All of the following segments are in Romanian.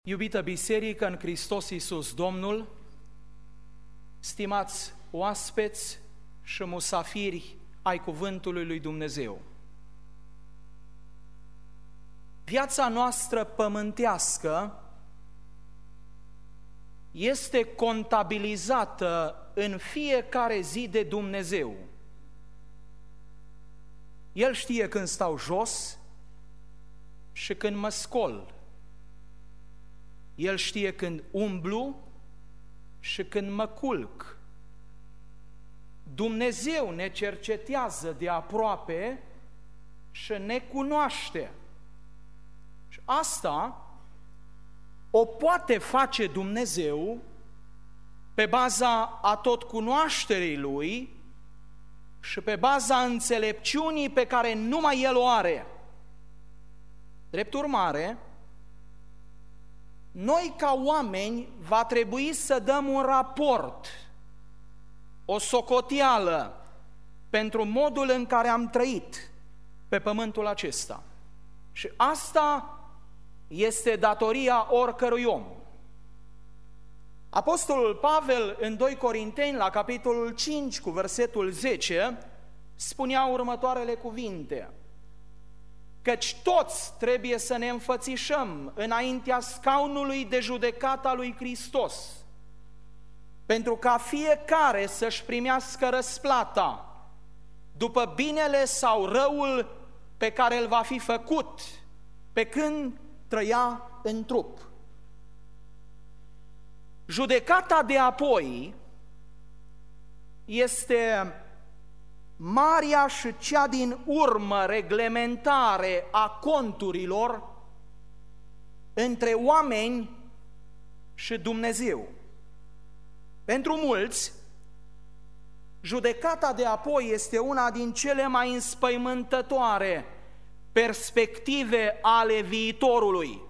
Iubită biserică în Hristos Iisus Domnul, stimați oaspeți și musafiri ai cuvântului lui Dumnezeu. Viața noastră pământească este contabilizată în fiecare zi de Dumnezeu. El știe când stau jos și când mă scol. El știe când umblu și când mă culc. Dumnezeu ne cercetează de aproape și ne cunoaște. Și asta o poate face Dumnezeu pe baza atotcunoașterii Lui și pe baza înțelepciunii pe care numai El o are. Drept urmare, noi ca oameni va trebui să dăm un raport, o socoteală pentru modul în care am trăit pe pământul acesta. Și asta este datoria oricărui om. Apostolul Pavel în 2 Corinteni, la capitolul 5, cu versetul 10, spunea următoarele cuvinte: căci toți trebuie să ne înfățișăm înaintea scaunului de judecată a lui Hristos, pentru ca fiecare să-și primească răsplata după binele sau răul pe care îl va fi făcut pe când trăia în trup. Judecata de apoi este marea și cea din urmă reglementare a conturilor între oameni și Dumnezeu. Pentru mulți, judecata de apoi este una din cele mai înspăimântătoare perspective ale viitorului.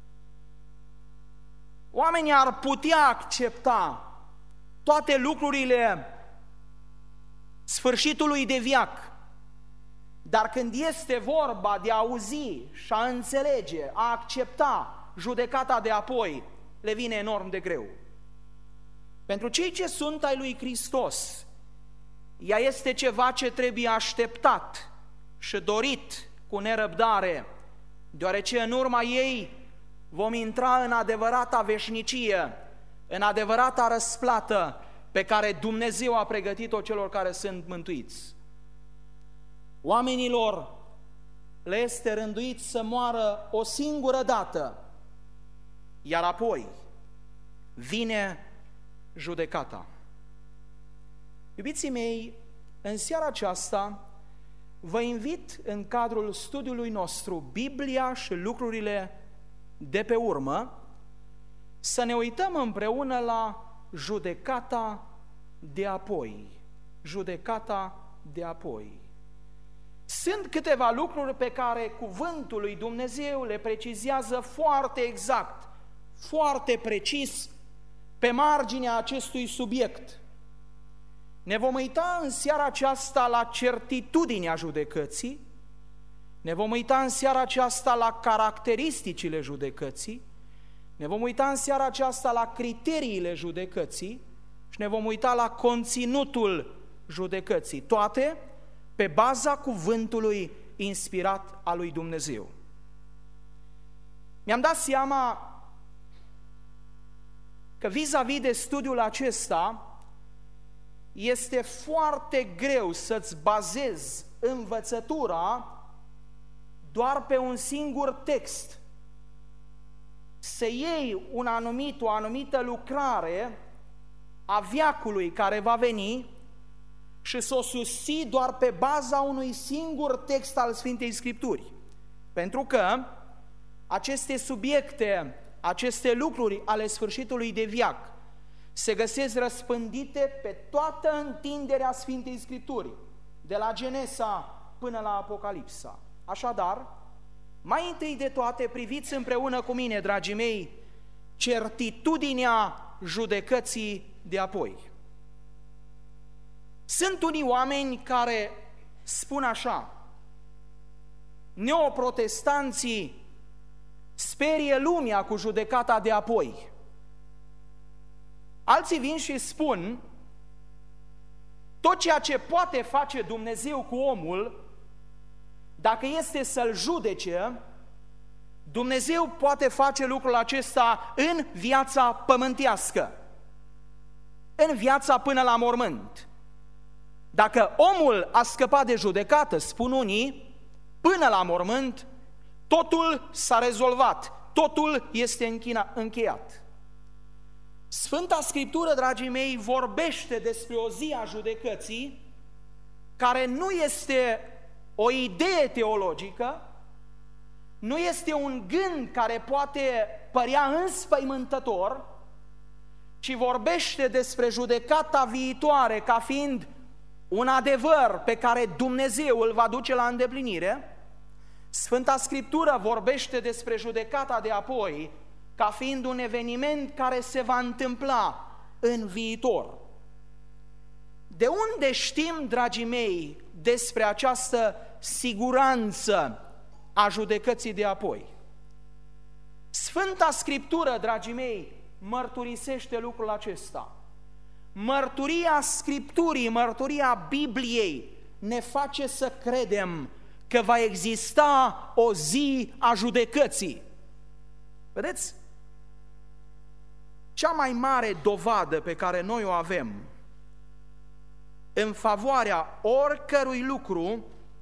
Oamenii ar putea accepta toate lucrurile sfârșitului de veac, dar când este vorba de a auzi și a înțelege, a accepta judecata de apoi, le vine enorm de greu. Pentru cei ce sunt ai lui Hristos, ea este ceva ce trebuie așteptat și dorit cu nerăbdare, deoarece în urma ei vom intra în adevărata veșnicie, în adevărata răsplată pe care Dumnezeu a pregătit-o celor care sunt mântuiți. Oamenilor le este rânduit să moară o singură dată, iar apoi vine judecata. Iubiții mei, în seara aceasta vă invit în cadrul studiului nostru Biblia și lucrurile de pe urmă să ne uităm împreună la judecata de apoi. Judecata de apoi. Sunt câteva lucruri pe care cuvântul lui Dumnezeu le precizează foarte exact, foarte precis, pe marginea acestui subiect. Ne vom uita în seara aceasta la certitudinea judecății, ne vom uita în seara aceasta la caracteristicile judecății, ne vom uita în seara aceasta la criteriile judecății și ne vom uita la conținutul judecății, toate pe baza cuvântului inspirat al lui Dumnezeu. Mi-am dat seama că vis-a-vis de studiul acesta este foarte greu să-ți bazezi învățătura doar pe un singur text. Să iei o anumită lucrare a veacului care va veni și să o susții doar pe baza unui singur text al Sfintei Scripturi. Pentru că aceste subiecte, aceste lucruri ale sfârșitului de veac se găsesc răspândite pe toată întinderea Sfintei Scripturi, de la Genesa până la Apocalipsa. Așadar, mai întâi de toate, priviți împreună cu mine, dragii mei, certitudinea judecății de apoi. Sunt unii oameni care spun așa: neoprotestanții sperie lumea cu judecata de apoi. Alții vin și spun, tot ceea ce poate face Dumnezeu cu omul, dacă este să-l judece, Dumnezeu poate face lucrul acesta în viața pământească, în viața până la mormânt. Dacă omul a scăpat de judecată, spun unii, până la mormânt, totul s-a rezolvat, totul este încheiat. Sfânta Scriptură, dragii mei, vorbește despre o zi a judecății care nu este o idee teologică, nu este un gând care poate părea înspăimântător, ci vorbește despre judecata viitoare ca fiind un adevăr pe care Dumnezeu îl va duce la îndeplinire. Sfânta Scriptură vorbește despre judecata de apoi ca fiind un eveniment care se va întâmpla în viitor. De unde știm, dragii mei, despre această siguranță a judecății de apoi? Sfânta Scriptură, dragii mei, mărturisește lucrul acesta. Mărturia Scripturii, mărturia Bibliei ne face să credem că va exista o zi a judecății. Vedeți? Cea mai mare dovadă pe care noi o avem în favoarea oricărui lucru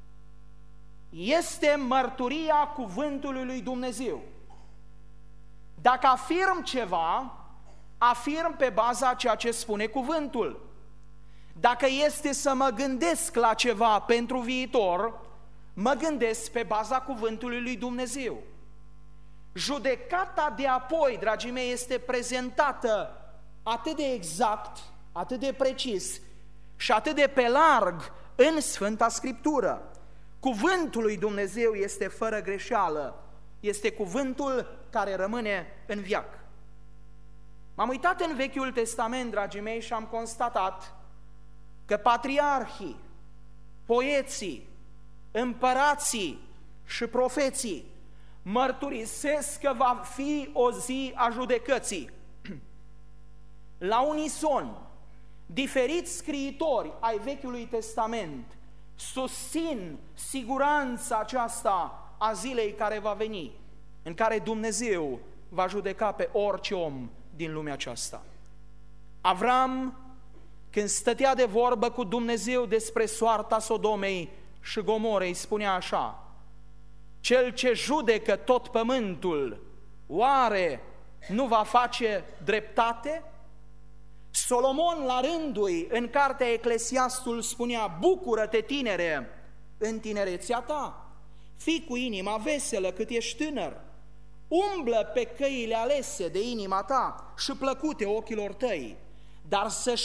este mărturia cuvântului lui Dumnezeu. Dacă afirm ceva, afirm pe baza a ceea ce spune cuvântul. Dacă este să mă gândesc la ceva pentru viitor, mă gândesc pe baza cuvântului lui Dumnezeu. Judecata de apoi, dragii mei, este prezentată atât de exact, atât de precis și atât de pe larg în Sfânta Scriptură. Cuvântul lui Dumnezeu este fără greșeală, este cuvântul care rămâne în veac. M-am uitat în Vechiul Testament, dragii mei, și am constatat că patriarhii, poeții, împărații și profeții mărturisesc că va fi o zi a judecății. La unison, diferiți scriitori ai Vechiului Testament susțin siguranța aceasta a zilei care va veni, în care Dumnezeu va judeca pe orice om din lumea aceasta. Avram, când stătea de vorbă cu Dumnezeu despre soarta Sodomei și Gomorei, spunea așa: cel ce judecă tot pământul, oare nu va face dreptate? Solomon, la rândul, în cartea Eclesiastul, spunea: bucură-te, tinere, în tinerețea ta, fii cu inima veselă cât ești tânăr, umblă pe căile alese de inima ta și plăcute ochilor tăi, dar să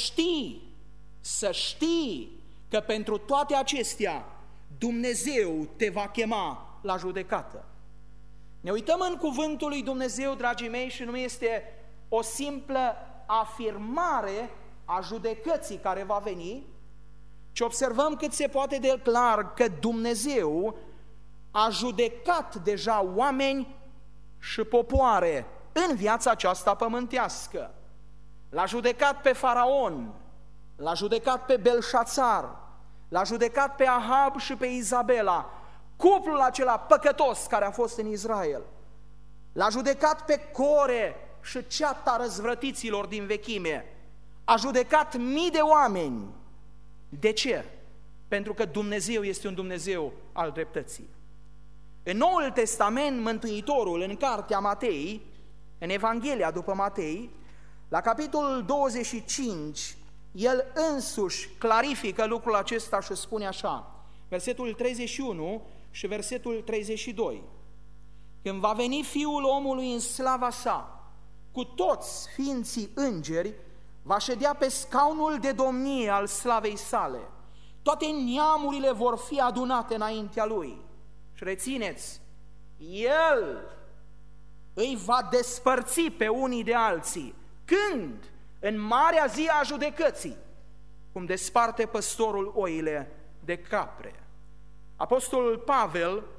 știi că pentru toate acestea Dumnezeu te va chema la judecată. Ne uităm în cuvântul lui Dumnezeu, dragii mei, și nu este o simplă afirmare a judecății care va veni, ci observăm cât se poate de clar că Dumnezeu a judecat deja oameni și popoare în viața aceasta pământească. L-a judecat pe Faraon, l-a judecat pe Belșațar, l-a judecat pe Ahab și pe Izabela, cuplul acela păcătos care a fost în Israel. L-a judecat pe Core și ceata răzvrătiților din vechime. A judecat mii de oameni. De ce? Pentru că Dumnezeu este un Dumnezeu al dreptății. În Noul Testament, Mântuitorul, în cartea Matei, în Evanghelia după Matei, la capitolul 25, el însuși clarifică lucrul acesta și spune așa, versetul 31 și versetul 32. Când va veni Fiul omului în slava sa, cu toți sfinții îngeri, va ședea pe scaunul de domnie al slavei sale. Toate neamurile vor fi adunate înaintea lui. Și rețineți, el îi va despărți pe unii de alții. Când? În marea zi a judecății, cum desparte păstorul oile de capre. Apostolul Pavel,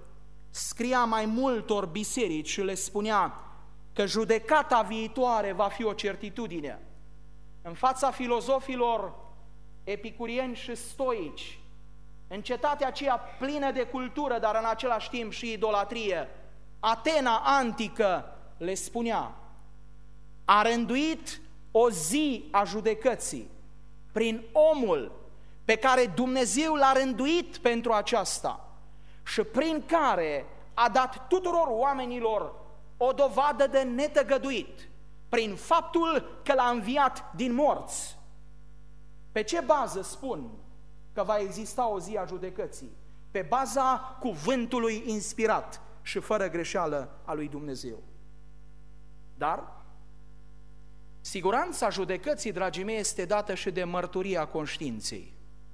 scria mai multor biserici și le spunea că judecata viitoare va fi o certitudine. În fața filozofilor epicurieni și stoici, în cetatea aceea plină de cultură, dar în același timp și idolatrie, Atena antică le spunea: a rânduit o zi a judecății prin omul pe care Dumnezeu l-a rânduit pentru aceasta și prin care a dat tuturor oamenilor o dovadă de netăgăduit, prin faptul că l-a înviat din morți. Pe ce bază spun că va exista o zi a judecății? Pe baza cuvântului inspirat și fără greșeală a lui Dumnezeu. Dar siguranța judecății, dragii mei, este dată și de mărturia conștiinței.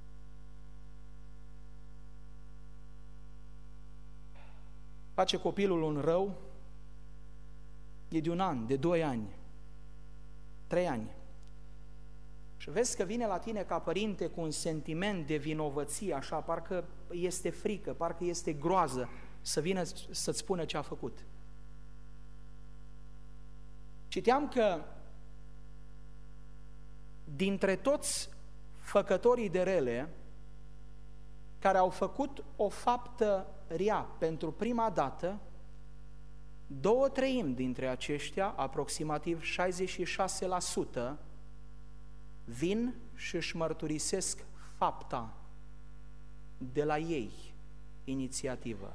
Face copilul un rău, e de 1 an, de 2 ani, 3 ani. Și vezi că vine la tine ca părinte cu un sentiment de vinovăție, așa, parcă este frică, parcă este groază să vină să-ți spună ce a făcut. Citeam că dintre toți făcătorii de rele care au făcut o faptă rea pentru prima dată, 2/3 dintre aceștia, aproximativ 66%, vin și își mărturisesc fapta de la ei, inițiativă.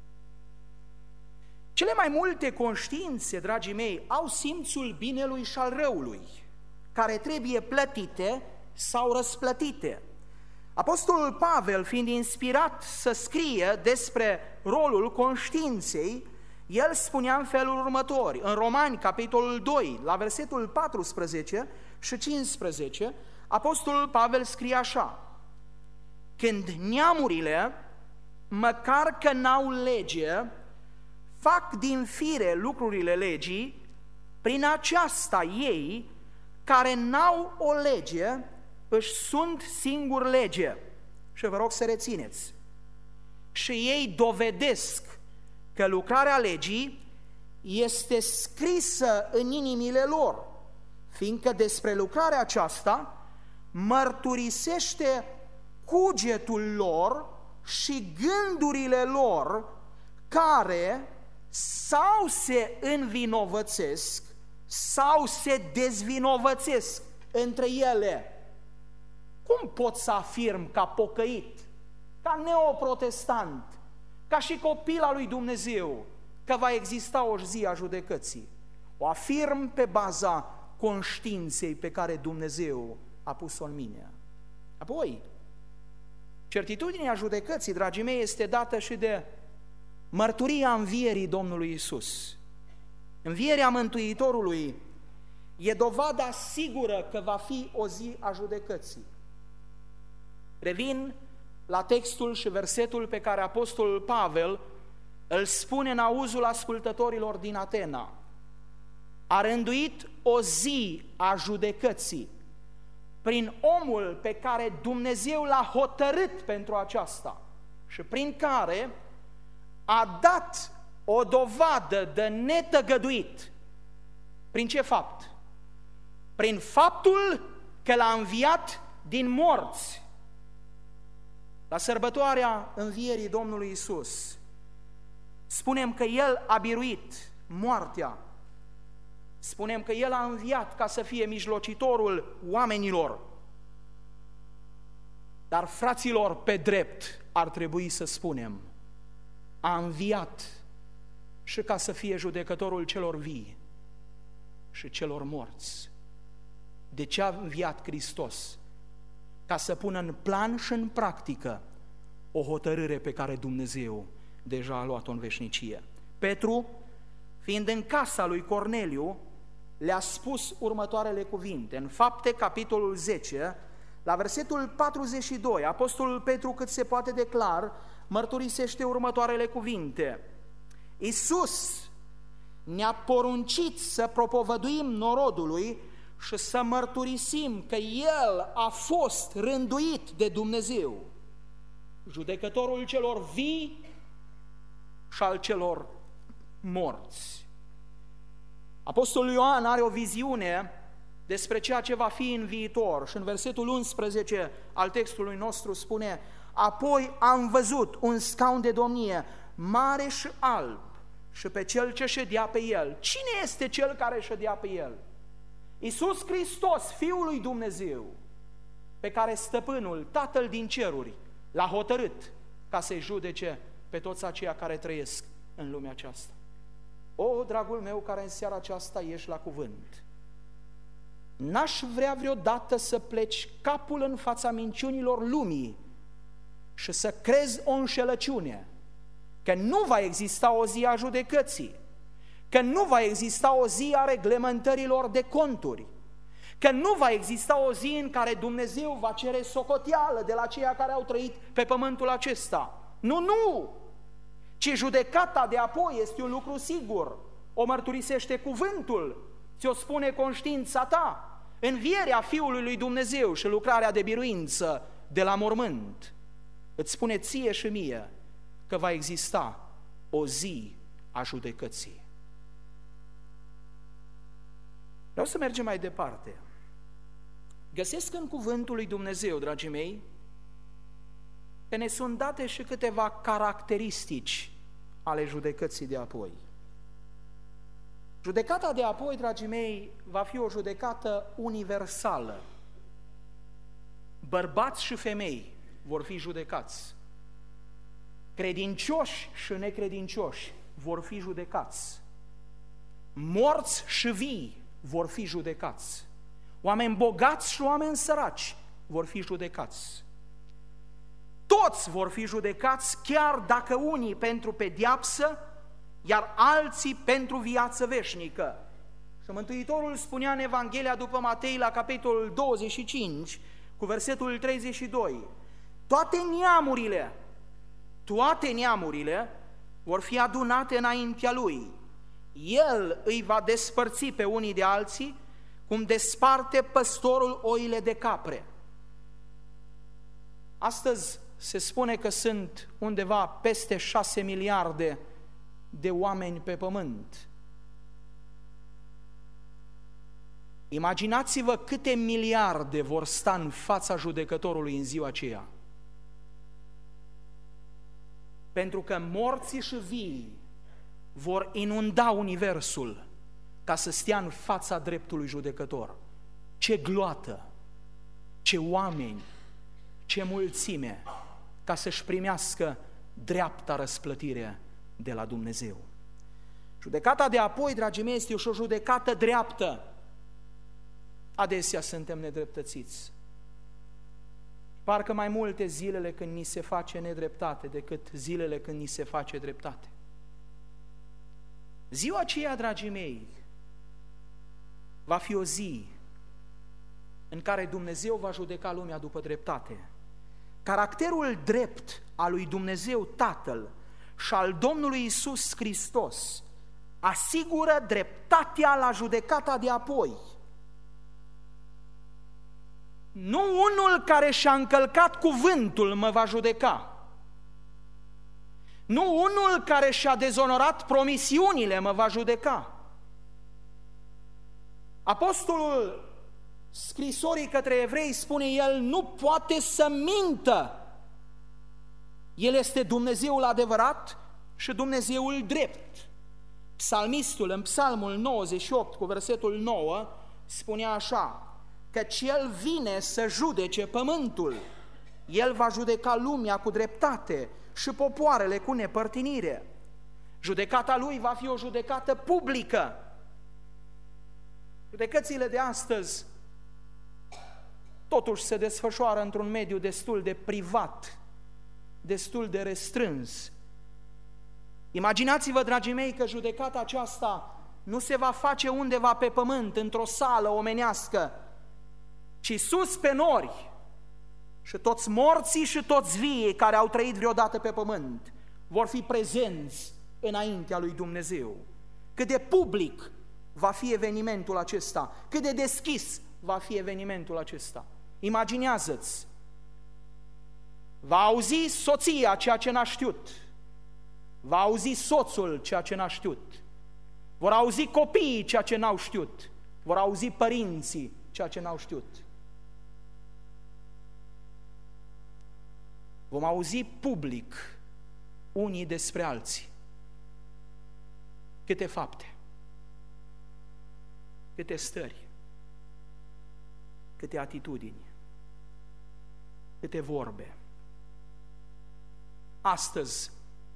Cele mai multe conștiințe, dragii mei, au simțul binelui și al răului, care trebuie plătite sau răsplătite. Apostolul Pavel, fiind inspirat să scrie despre rolul conștiinței, el spunea în felul următor, în Romani, capitolul 2, la versetul 14 și 15, apostolul Pavel scrie așa: când neamurile, măcar că n-au lege, fac din fire lucrurile legii, prin aceasta ei, care n-au o lege, își sunt singuri lege. Și vă rog să rețineți. Și ei dovedesc că lucrarea legii este scrisă în inimile lor, fiindcă despre lucrarea aceasta mărturisește cugetul lor și gândurile lor, care sau se învinovățesc sau se dezvinovățesc între ele. Cum pot să afirm ca pocăit, ca neoprotestant, ca și copil al lui Dumnezeu, că va exista o zi a judecății? O afirm pe baza conștiinței pe care Dumnezeu a pus-o în mine. Apoi, certitudinea judecății, dragii mei, este dată și de mărturia învierii Domnului Iisus. Învierea Mântuitorului e dovada sigură că va fi o zi a judecății. Revin la textul și versetul pe care apostolul Pavel îl spune în auzul ascultătorilor din Atena. A rânduit o zi a judecății prin omul pe care Dumnezeu l-a hotărât pentru aceasta și prin care a dat o dovadă de netăgăduit. Prin ce fapt? Prin faptul că l-a înviat din morți. La sărbătoarea învierii Domnului Iisus spunem că El a biruit moartea, spunem că El a înviat ca să fie mijlocitorul oamenilor. Dar, fraților, pe drept ar trebui să spunem, a înviat și ca să fie judecătorul celor vii și celor morți. De ce a înviat Hristos? Ca să pună în plan și în practică o hotărâre pe care Dumnezeu deja a luat-o în veșnicie. Petru, fiind în casa lui Corneliu, le-a spus următoarele cuvinte. În Fapte, capitolul 10, la versetul 42, apostolul Petru, cât se poate de clar, mărturisește următoarele cuvinte. Iisus ne-a poruncit să propovăduim norodului și să mărturisim că El a fost rânduit de Dumnezeu, judecătorul celor vii și al celor morți. Apostolul Ioan are o viziune despre ceea ce va fi în viitor și în versetul 11 al textului nostru spune: apoi am văzut un scaun de domnie mare și alb și pe cel ce ședea pe el. Cine este cel care ședea pe el? Iisus Hristos, Fiul lui Dumnezeu, pe care Stăpânul, Tatăl din ceruri, l-a hotărât ca să-i judece pe toți aceia care trăiesc în lumea aceasta. O, dragul meu, care în seara aceasta ești la cuvânt, n-aș vrea vreodată să pleci capul în fața minciunilor lumii și să crezi o înșelăciune, că nu va exista o zi a judecății, că nu va exista o zi a reglementărilor de conturi, că nu va exista o zi în care Dumnezeu va cere socoteală de la ceia care au trăit pe pământul acesta. Nu, nu! Ci judecata de apoi este un lucru sigur, o mărturisește cuvântul, ți-o spune conștiința ta, învierea Fiului lui Dumnezeu și lucrarea de biruință de la mormânt. Îți spune ție și mie că va exista o zi a judecății. Vreau să mergem mai departe. Găsesc în cuvântul lui Dumnezeu, dragii mei, că ne sunt date și câteva caracteristici ale judecății de apoi. Judecata de apoi, dragii mei, va fi o judecată universală. Bărbați și femei vor fi judecați. Credincioși și necredincioși vor fi judecați. Morți și vii vor fi judecați. Oameni bogați și oameni săraci vor fi judecați. Toți vor fi judecați, chiar dacă unii pentru pedeapsă, iar alții pentru viață veșnică. Și Mântuitorul spunea în Evanghelia după Matei la capitolul 25, cu versetul 32, toate neamurile vor fi adunate înaintea Lui. El îi va despărți pe unii de alții, cum desparte păstorul oile de capre. Astăzi se spune că sunt undeva peste 6 miliarde de oameni pe pământ. Imaginați-vă câte miliarde vor sta în fața judecătorului în ziua aceea. Pentru că morții și vii vor inunda universul ca să stea în fața dreptului judecător. Ce gloată, ce oameni, ce mulțime, ca să-și primească dreapta răsplătire de la Dumnezeu. Judecata de apoi, dragii mei, este și o judecată dreaptă. Adesea suntem nedreptățiți. Parcă mai multe zilele când ni se face nedreptate decât zilele când ni se face dreptate. Ziua aceea, dragii mei, va fi o zi în care Dumnezeu va judeca lumea după dreptate. Caracterul drept al lui Dumnezeu Tatăl și al Domnului Iisus Hristos asigură dreptatea la judecata de apoi. Nu unul care și-a încălcat cuvântul mă va judeca. Nu unul care și-a dezonorat promisiunile mă va judeca. Apostolul scrisorii către evrei spune, el nu poate să mintă. El este Dumnezeul adevărat și Dumnezeul drept. Psalmistul în Psalmul 98 cu versetul 9 spunea așa, căci El vine să judece pământul, El va judeca lumea cu dreptate și popoarele cu nepărtinire. Judecata Lui va fi o judecată publică. Judecățile de astăzi totuși se desfășoară într-un mediu destul de privat, destul de restrâns. Imaginați-vă, dragii mei, că judecata aceasta nu se va face undeva pe pământ, într-o sală omenească, ci sus pe nori. Și toți morții și toți viii care au trăit vreodată pe pământ vor fi prezenți înaintea lui Dumnezeu. Cât de public va fi evenimentul acesta, cât de deschis va fi evenimentul acesta. Imaginează-ți, va auzi soția ceea ce n-a știut, Va auzi soțul ceea ce n-a știut. Vor auzi copiii ceea ce n-au știut. Vor auzi părinții ceea ce n-au știut. Vom auzi public unii despre alții. Câte fapte, câte stări, câte atitudini, câte vorbe. Astăzi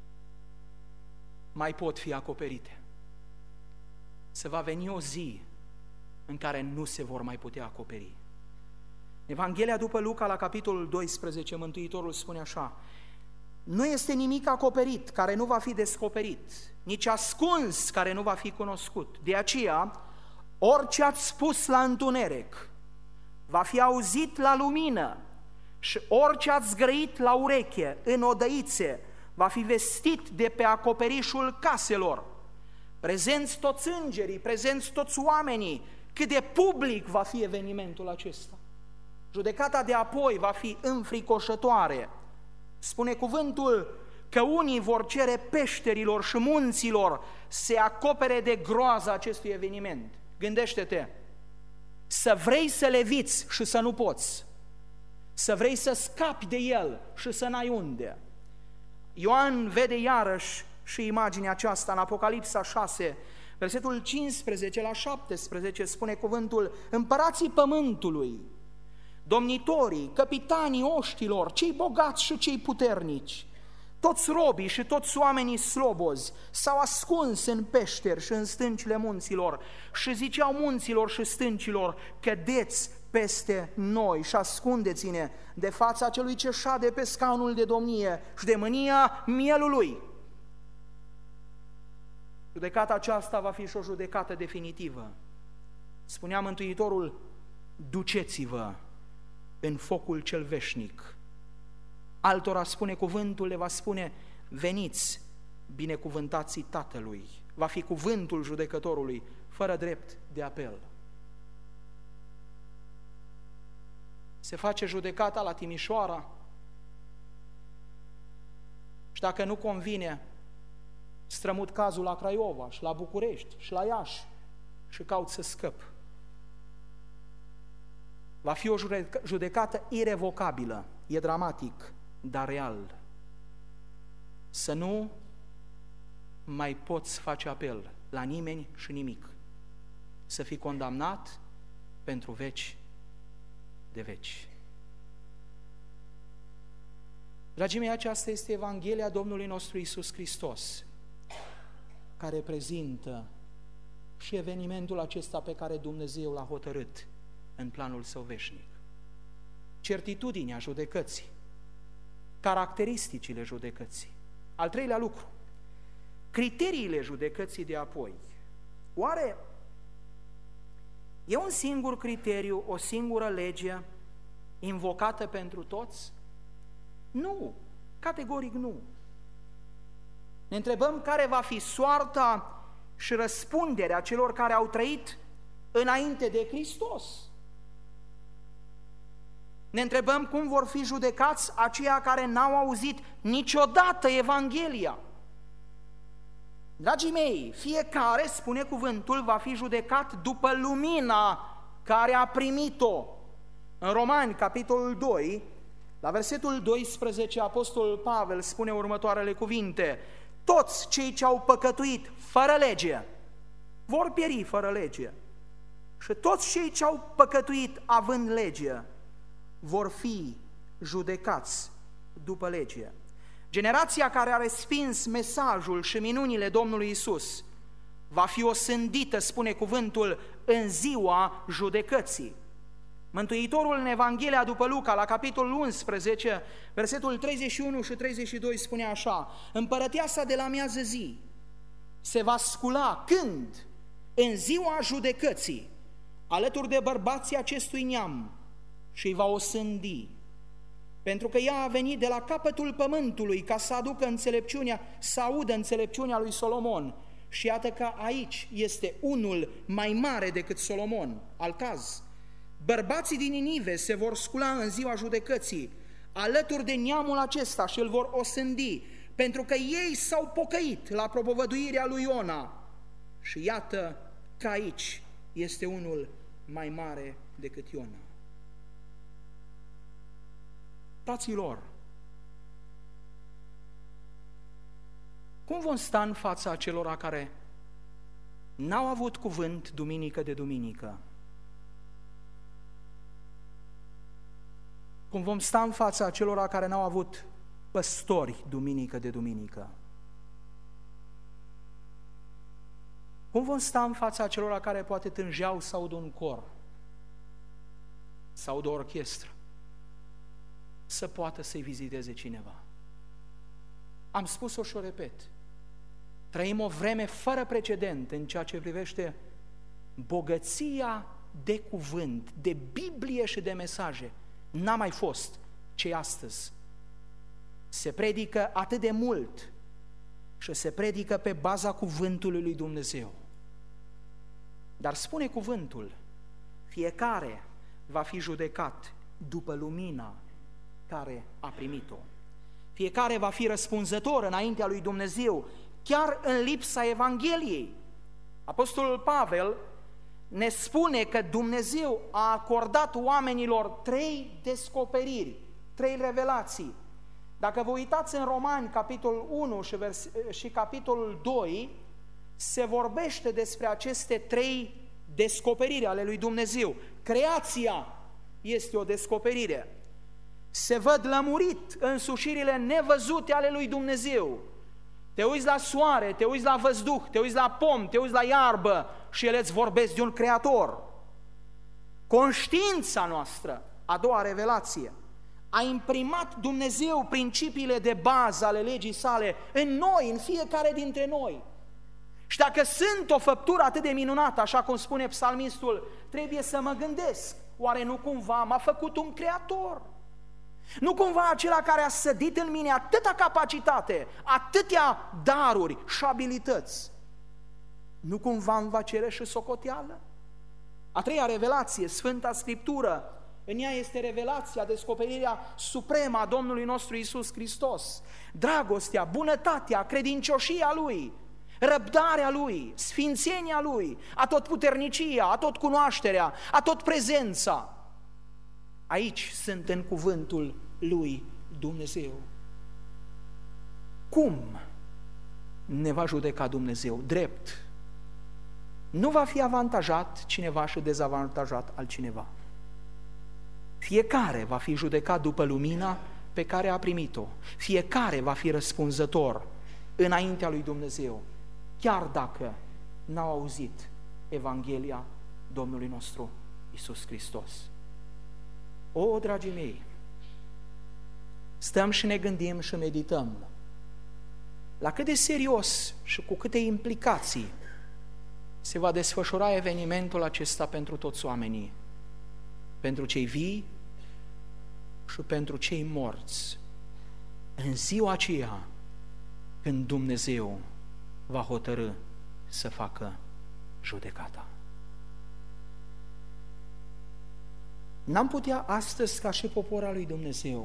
mai pot fi acoperite. Se va veni o zi în care nu se vor mai putea acoperi. Evanghelia după Luca, la capitolul 12, Mântuitorul spune așa: nu este nimic acoperit care nu va fi descoperit, nici ascuns care nu va fi cunoscut. De aceea, orice ați spus la întuneric va fi auzit la lumină și orice ați grăit la ureche, în odăițe, va fi vestit de pe acoperișul caselor. Prezenți toți îngerii, prezenți toți oamenii, cât de public va fi evenimentul acesta. Judecata de apoi va fi înfricoșătoare. Spune cuvântul că unii vor cere peșterilor și munților să se acopere de groaza acestui eveniment. Gândește-te, să vrei să leviți și să nu poți, să vrei să scapi de el și să n-ai unde. Ioan vede iarăși și imaginea aceasta în Apocalipsa 6, versetul 15 la 17, spune cuvântul: împărații pământului, domnitorii, capitanii oștilor, cei bogați și cei puternici, toți robii și toți oamenii slobozi s-au ascuns în peșteri și în stâncile munților și ziceau munților și stâncilor: cădeți peste noi și ascundeți-ne de fața celui ce șade pe scaunul de domnie și de mânia mielului. Judecata aceasta va fi și o judecată definitivă. Spunea Mântuitorul: duceți-vă în focul cel veșnic. Altora, spune cuvântul, le va spune: veniți, binecuvântații Tatălui. Va fi cuvântul judecătorului, fără drept de apel. Se face judecata la Timișoara și dacă nu convine, strămut cazul la Craiova și la București și la Iași și caut să scăp. Va fi o judecată irevocabilă, e dramatic, dar real. Să nu mai poți face apel la nimeni și nimic. Să fii condamnat pentru veci de veci. Dragii mei, aceasta este Evanghelia Domnului nostru Iisus Hristos, care prezintă și evenimentul acesta pe care Dumnezeu l-a hotărât în planul său veșnic. Certitudinea judecății, caracteristicile judecății. Al treilea lucru, criteriile judecății de apoi. Oare e un singur criteriu, o singură lege invocată pentru toți? Nu, categoric nu. Ne întrebăm care va fi soarta și răspunderea celor care au trăit înainte de Hristos. Ne întrebăm cum vor fi judecați aceia care n-au auzit niciodată Evanghelia. Dragii mei, fiecare, spune cuvântul, va fi judecat după lumina care a primit-o. În Romani, capitolul 2, la versetul 12, apostolul Pavel spune următoarele cuvinte: toți cei ce au păcătuit fără lege vor pieri fără lege și toți cei ce au păcătuit având lege vor fi judecați după lege. Generația care a respins mesajul și minunile Domnului Iisus va fi osândită, spune cuvântul, în ziua judecății. Mântuitorul în Evanghelia după Luca, la capitolul 11, versetul 31 și 32 spune așa: împărăteasa de la miază zi se va scula când? În ziua judecății, alături de bărbații acestui neam, și îi va osândi, pentru că ea a venit de la capătul pământului ca să aducă înțelepciunea, să audă înțelepciunea lui Solomon. Și iată că aici este unul mai mare decât Solomon, Alcaz. Bărbații din Ninive se vor scula în ziua judecății, alături de neamul acesta, și îl vor osândi, pentru că ei s-au pocăit la propovăduirea lui Iona. Și iată că aici este unul mai mare decât Iona. Fraților, cum vom sta în fața acelora care n-au avut cuvânt duminică de duminică? Cum vom sta în fața acelora care n-au avut păstori duminică de duminică? Cum vom sta în fața acelora care poate tângeau să audă un cor, să audă o orchestră, să poată să-i viziteze cineva? Am spus-o și o repet. Trăim o vreme fără precedent în ceea ce privește bogăția de cuvânt, de Biblie și de mesaje. N-a mai fost ce astăzi. Se predică atât de mult și se predică pe baza cuvântului lui Dumnezeu. Dar spune cuvântul, fiecare va fi judecat după lumina care a primit-o. Fiecare va fi răspunzător înaintea lui Dumnezeu, chiar în lipsa Evangheliei. Apostolul Pavel ne spune că Dumnezeu a acordat oamenilor 3 descoperiri, 3 revelații. Dacă vă uitați în Romani, capitolul 1 și capitolul 2, se vorbește despre aceste 3 descoperiri ale lui Dumnezeu. Creația este o descoperire. Se văd lămurit însușirile nevăzute ale lui Dumnezeu. Te uiți la soare, te uiți la văzduh, te uiți la pom, te uiți la iarbă și ele îți vorbesc de un creator. Conștiința noastră, a doua revelație, a imprimat Dumnezeu principiile de bază ale legii sale în noi, în fiecare dintre noi. Și dacă sunt o făptură atât de minunată, așa cum spune psalmistul, trebuie să mă gândesc, oare nu cumva m-a făcut un creator? Nu cumva acela care a sădit în mine atâta capacitate, atâtea daruri și abilități, nu cumva îmi va cere și socoteală? A treia revelație, Sfânta Scriptură, în ea este revelația, descoperirea supremă a Domnului nostru Iisus Hristos, dragostea, bunătatea, credincioșia Lui, răbdarea Lui, sfințenia Lui, atotputernicia, atotcunoașterea, atotprezența. Aici sunt în cuvântul lui Dumnezeu. Cum ne va judeca Dumnezeu? Drept. Nu va fi avantajat cineva și dezavantajat altcineva. Fiecare va fi judecat după lumina pe care a primit-o. Fiecare va fi răspunzător înaintea lui Dumnezeu, chiar dacă n-au auzit Evanghelia Domnului nostru Iisus Hristos. O, dragii mei, stăm și ne gândim și medităm la cât de serios și cu câte implicații se va desfășura evenimentul acesta pentru toți oamenii, pentru cei vii și pentru cei morți, în ziua aceea când Dumnezeu va hotărî să facă judecata. N-am putea astăzi, ca și popor al lui Dumnezeu,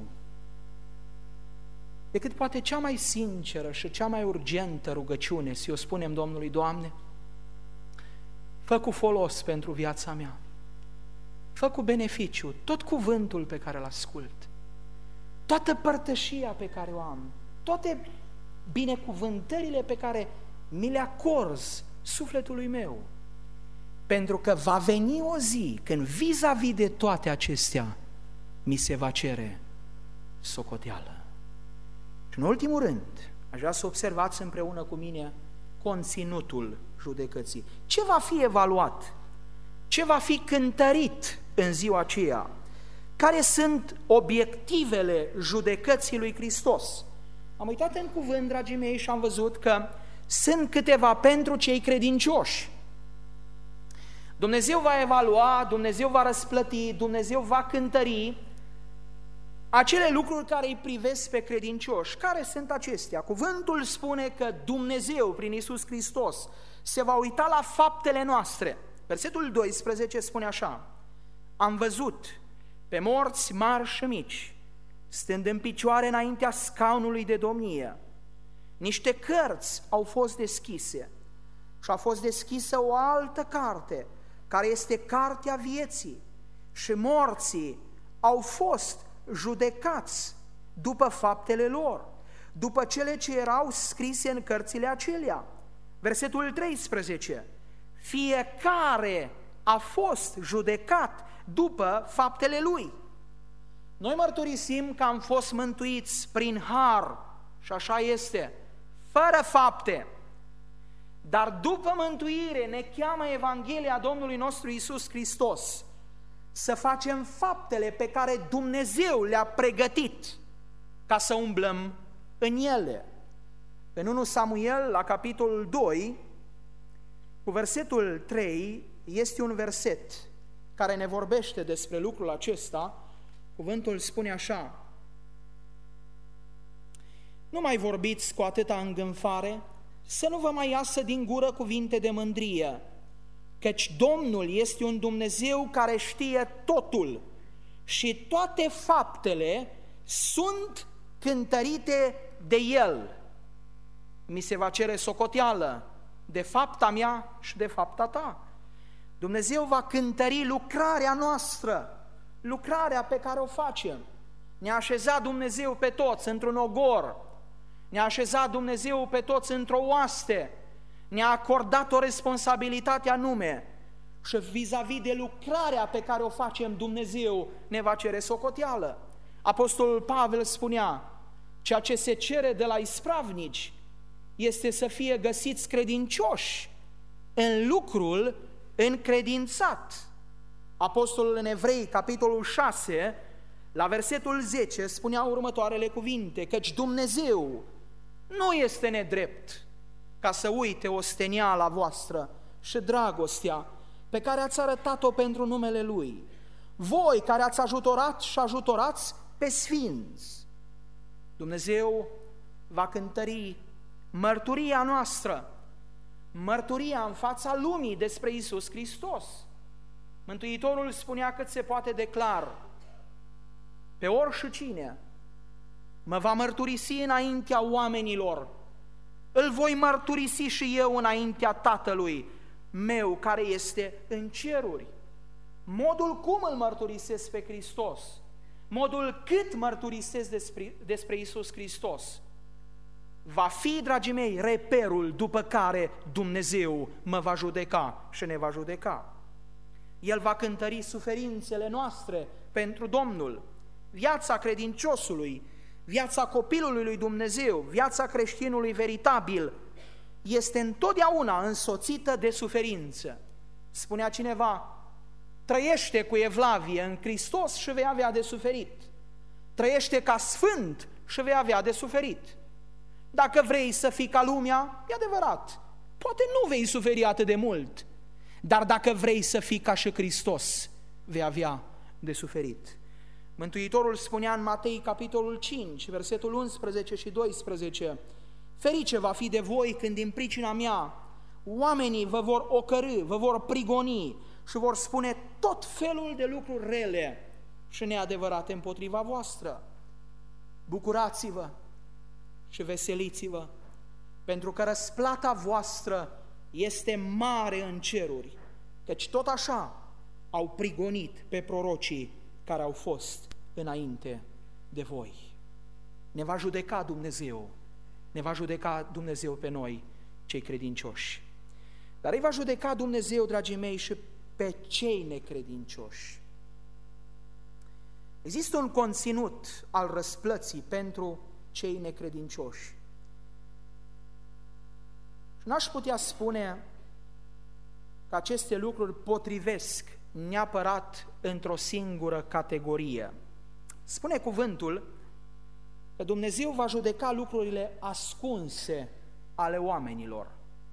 decât poate cea mai sinceră și cea mai urgentă rugăciune, să o spunem Domnului: Doamne, fă cu folos pentru viața mea, fă cu beneficiu tot cuvântul pe care îl ascult, toată părtășia pe care o am, toate binecuvântările pe care mi le acorzi sufletului meu, pentru că va veni o zi când vis-a-vis de toate acestea mi se va cere socoteală. Și în ultimul rând, aș vrea să observați împreună cu mine conținutul judecății. Ce va fi evaluat? Ce va fi cântărit în ziua aceea? Care sunt obiectivele judecății lui Hristos? Am uitat în cuvânt, dragii mei, și am văzut că sunt câteva pentru cei credincioși. Dumnezeu va evalua, Dumnezeu va răsplăti, Dumnezeu va cântări acele lucruri care îi privesc pe credincioși. Care sunt acestea? Cuvântul spune că Dumnezeu, prin Iisus Hristos, se va uita la faptele noastre. Versetul 12 spune așa: am văzut pe morți mari și mici, stând în picioare înaintea scaunului de domnie, niște cărți au fost deschise și a fost deschisă o altă carte, care este cartea vieții, și morții au fost judecați după faptele lor, după cele ce erau scrise în cărțile acelea. Versetul 13, fiecare a fost judecat după faptele lui. Noi mărturisim că am fost mântuiți prin har, și așa este, fără fapte. Dar după mântuire ne cheamă Evanghelia Domnului nostru Iisus Hristos să facem faptele pe care Dumnezeu le-a pregătit ca să umblăm în ele. În 1 Samuel, la capitolul 2, cu versetul 3, este un verset care ne vorbește despre lucrul acesta. Cuvântul spune așa: nu mai vorbiți cu atâta îngânfare, să nu vă mai iasă din gură cuvinte de mândrie, căci Domnul este un Dumnezeu care știe totul și toate faptele sunt cântărite de El. Mi se va cere socoteală de fapta mea și de fapta ta. Dumnezeu va cântări lucrarea noastră, lucrarea pe care o facem. Ne-a așezat Dumnezeu pe toți într-un ogor, ne-a așezat Dumnezeu pe toți într-o oaste, ne-a acordat o responsabilitate anume și vis-a-vis de lucrarea pe care o facem, Dumnezeu ne va cere socoteală. Apostolul Pavel spunea: ceea ce se cere de la ispravnici este să fie găsiți credincioși în lucrul încredințat. Apostolul în Evrei, capitolul 6, la versetul 10, spunea următoarele cuvinte: căci Dumnezeu nu este nedrept ca să uite osteniala voastră și dragostea pe care ați arătat-o pentru numele Lui, voi care ați ajutorat și ajutorați pe sfinți. Dumnezeu va cântări mărturia noastră, mărturia în fața lumii despre Iisus Hristos. Mântuitorul spunea cât se poate de clar: pe oricine mă va mărturisi înaintea oamenilor, îl voi mărturisi și eu înaintea Tatălui meu care este în ceruri. Modul cum îl mărturisesc pe Hristos, modul cât mărturisesc despre Iisus Hristos, va fi, dragii mei, reperul după care Dumnezeu mă va judeca și ne va judeca. El va cântări suferințele noastre pentru Domnul. Viața credinciosului, viața copilului lui Dumnezeu, viața creștinului veritabil este întotdeauna însoțită de suferință. Spunea cineva: trăiește cu evlavie în Hristos și vei avea de suferit. Trăiește ca sfânt și vei avea de suferit. Dacă vrei să fii ca lumea, e adevărat, poate nu vei suferi atât de mult, dar dacă vrei să fii ca și Hristos, vei avea de suferit. Mântuitorul spunea în Matei, capitolul 5, versetul 11 și 12: ferice va fi de voi când din pricina mea oamenii vă vor ocărî, vă vor prigoni și vor spune tot felul de lucruri rele și neadevărate împotriva voastră. Bucurați-vă și veseliți-vă, pentru că răsplata voastră este mare în ceruri, căci tot așa au prigonit pe prorocii care au fost înainte de voi. Ne va judeca Dumnezeu, ne va judeca Dumnezeu pe noi, cei credincioși. Dar îi va judeca Dumnezeu, dragii mei, și pe cei necredincioși. Există un conținut al răsplății pentru cei necredincioși. Și n-aș putea spune că aceste lucruri potrivesc neapărat într-o singură categorie. Spune cuvântul că Dumnezeu va judeca lucrurile ascunse ale oamenilor.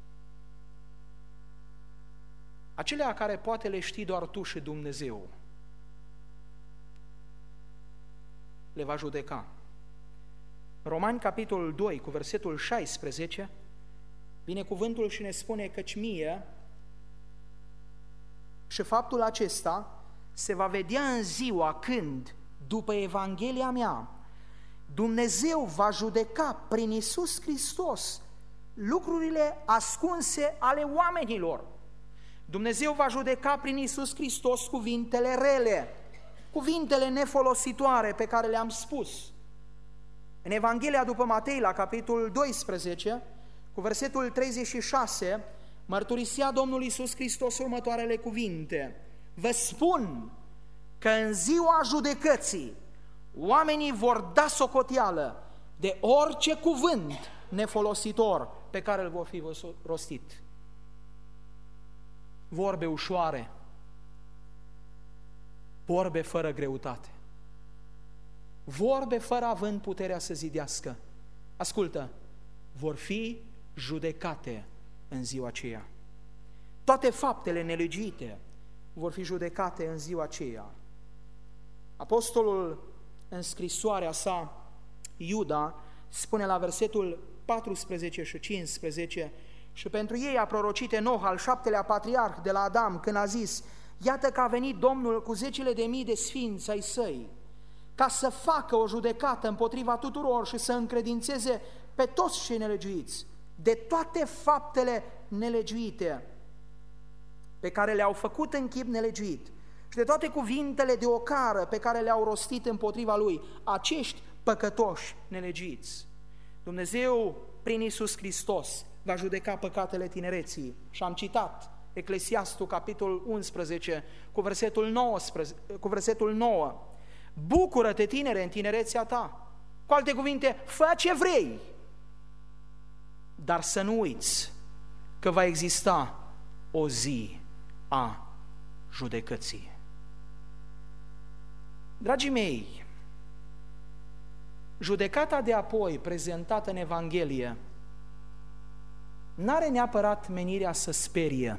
Acelea care poate le știi doar tu și Dumnezeu. Le va judeca. Romani, capitolul 2, cu versetul 16, vine cuvântul și ne spune: căci mie, și faptul acesta se va vedea în ziua când, după Evanghelia mea, Dumnezeu va judeca prin Iisus Hristos lucrurile ascunse ale oamenilor. Dumnezeu va judeca prin Iisus Hristos cuvintele rele, cuvintele nefolositoare pe care le-am spus. În Evanghelia după Matei, la capitolul 12, cu versetul 36, mărturisea Domnul Iisus Hristos următoarele cuvinte: vă spun că în ziua judecății oamenii vor da socoteală de orice cuvânt nefolositor pe care îl vor fi rostit. Vorbe ușoare, vorbe fără greutate, vorbe fără având puterea să zidească. Ascultă, vor fi judecate în ziua aceea. Toate faptele nelegiuite vor fi judecate în ziua aceea. Apostolul, în scrisoarea sa, Iuda, spune la versetul 14 și 15: și pentru ei a prorocit Enoch, al 7-lea patriarh de la Adam, când a zis: iată că a venit Domnul cu zecile de mii de sfinți ai săi, ca să facă o judecată împotriva tuturor și să încredințeze pe toți cei nelegiuiți de toate faptele nelegiuite pe care le-au făcut în chip nelegiuit și de toate cuvintele de ocară pe care le-au rostit împotriva lui acești păcătoși nelegiuiți. Dumnezeu, prin Iisus Hristos, va judeca păcatele tinereții. Și am citat Eclesiastul, capitolul 11, cu versetul 9. Bucură-te, tinere, în tinerețea ta. Cu alte cuvinte, fă ce vrei, dar să nu uiți că va exista o zi a judecății. Dragii mei, judecata de apoi prezentată în Evanghelie n-are neapărat menirea să sperie.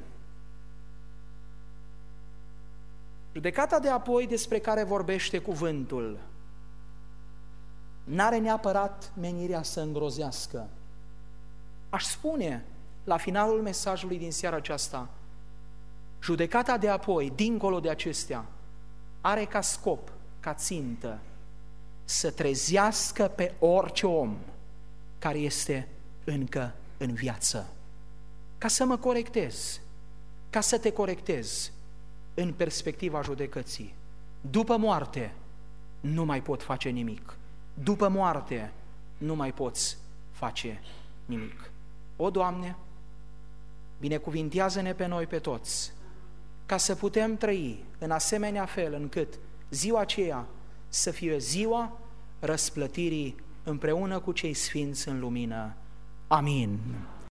Judecata de apoi despre care vorbește cuvântul n-are neapărat menirea să îngrozească. Aș spune, la finalul mesajului din seara aceasta, judecata de apoi, dincolo de acestea, are ca scop, ca țintă, să trezească pe orice om care este încă în viață, ca să mă corectez, ca să te corectez în perspectiva judecății. După moarte nu mai pot face nimic. După moarte nu mai poți face nimic. O, Doamne, binecuvintează-ne pe noi pe toți, ca să putem trăi în asemenea fel încât ziua aceea să fie ziua răsplătirii împreună cu cei sfinți în lumină. Amin.